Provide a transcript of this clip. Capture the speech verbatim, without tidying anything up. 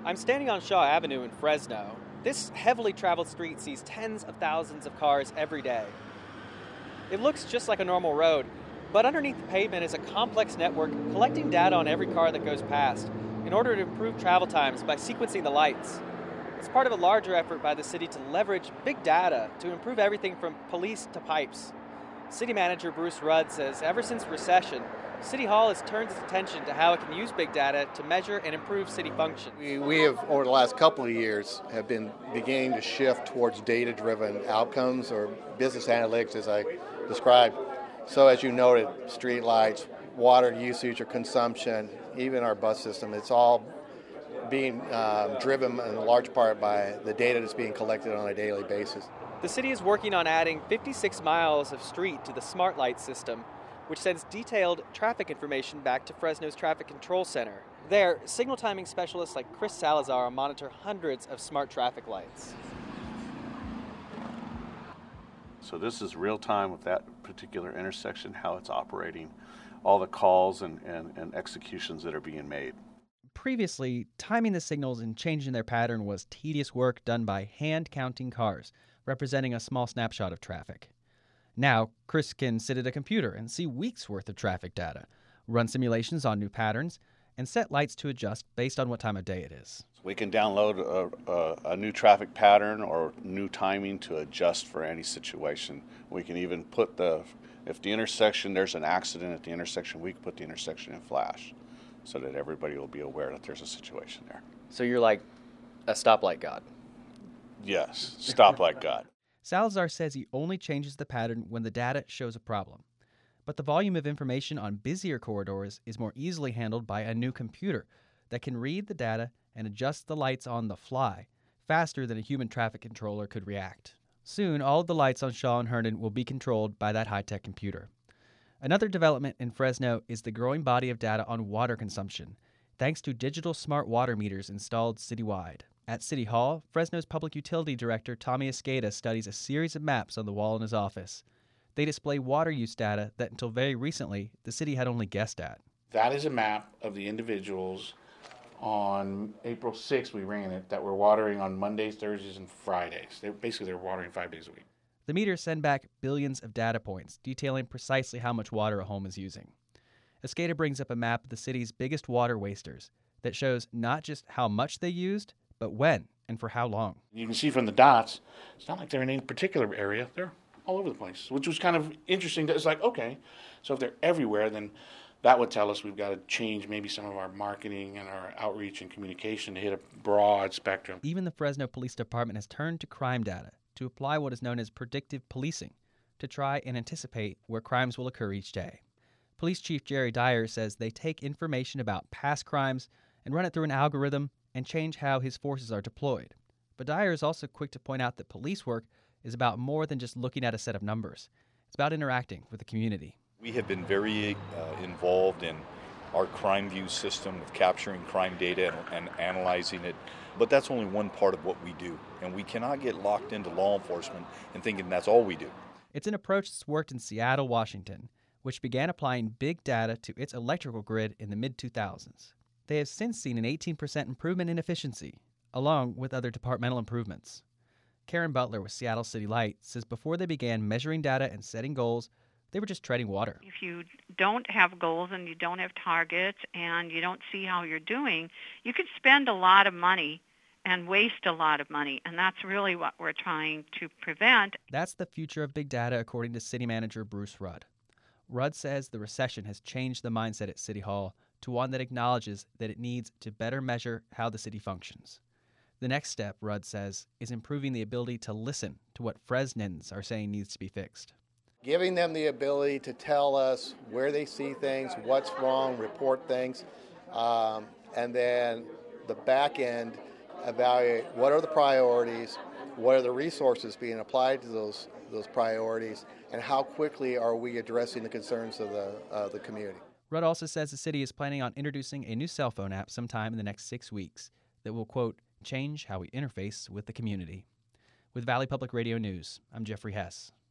I'm standing on Shaw Avenue in Fresno. This heavily traveled street sees tens of thousands of cars every day. It looks just like a normal road, but underneath the pavement is a complex network collecting data on every car that goes past in order to improve travel times by sequencing the lights. It's part of a larger effort by the city to leverage big data to improve everything from police to pipes. City manager Bruce Rudd says ever since recession, City Hall has turned its attention to how it can use big data to measure and improve city function. We, we have, over the last couple of years, have been beginning to shift towards data-driven outcomes or business analytics, as I described. So as you noted, street lights, water usage or consumption, even our bus system, it's all being uh, driven in large part by the data that's being collected on a daily basis. The city is working on adding fifty-six miles of street to the Smart Light system, which sends detailed traffic information back to Fresno's Traffic Control Center. There, signal timing specialists like Chris Salazar monitor hundreds of smart traffic lights. So this is real time with that particular intersection, how it's operating, all the calls and, and, and executions that are being made. Previously, timing the signals and changing their pattern was tedious work done by hand-counting cars, representing a small snapshot of traffic. Now, Chris can sit at a computer and see weeks' worth of traffic data, run simulations on new patterns, and set lights to adjust based on what time of day it is. We can download a, a, a new traffic pattern or new timing to adjust for any situation. We can even put the, if the intersection, there's an accident at the intersection, we can put the intersection in flash so that everybody will be aware that there's a situation there. So you're like a stoplight god? Yes, stoplight god. Salazar says he only changes the pattern when the data shows a problem. But the volume of information on busier corridors is more easily handled by a new computer that can read the data and adjust the lights on the fly faster than a human traffic controller could react. Soon, all of the lights on Shaw and Herndon will be controlled by that high-tech computer. Another development in Fresno is the growing body of data on water consumption, thanks to digital smart water meters installed citywide. At City Hall, Fresno's Public Utility Director Tommy Escada studies a series of maps on the wall in his office. They display water use data that until very recently the city had only guessed at. That is a map of the individuals on April sixth, we ran it, that were watering on Mondays, Thursdays, and Fridays. They, basically, they're watering five days a week. The meters send back billions of data points detailing precisely how much water a home is using. Escada brings up a map of the city's biggest water wasters that shows not just how much they used, but when and for how long. You can see from the dots, it's not like they're in any particular area. They're all over the place, which was kind of interesting. It's like, okay, so if they're everywhere, then that would tell us we've got to change maybe some of our marketing and our outreach and communication to hit a broad spectrum. Even the Fresno Police Department has turned to crime data to apply what is known as predictive policing to try and anticipate where crimes will occur each day. Police Chief Jerry Dyer says they take information about past crimes and run it through an algorithm and change how his forces are deployed. But Dyer is also quick to point out that police work is about more than just looking at a set of numbers. It's about interacting with the community. We have been very uh, involved in our crime view system of capturing crime data and, and analyzing it, but that's only one part of what we do, and we cannot get locked into law enforcement and thinking that's all we do. It's an approach that's worked in Seattle, Washington, which began applying big data to its electrical grid in the mid two thousands. They have since seen an eighteen percent improvement in efficiency, along with other departmental improvements. Karen Butler with Seattle City Light says before they began measuring data and setting goals, they were just treading water. If you don't have goals and you don't have targets and you don't see how you're doing, you could spend a lot of money and waste a lot of money, and that's really what we're trying to prevent. That's the future of big data, according to City Manager Bruce Rudd. Rudd says the recession has changed the mindset at City Hall to one that acknowledges that it needs to better measure how the city functions. The next step, Rudd says, is improving the ability to listen to what Fresnans are saying needs to be fixed. Giving them the ability to tell us where they see things, what's wrong, report things, um, and then the back end evaluate what are the priorities, what are the resources being applied to those those priorities, and how quickly are we addressing the concerns of the uh, the community. Rudd also says the city is planning on introducing a new cell phone app sometime in the next six weeks that will, quote, change how we interface with the community. With Valley Public Radio News, I'm Jeffrey Hess.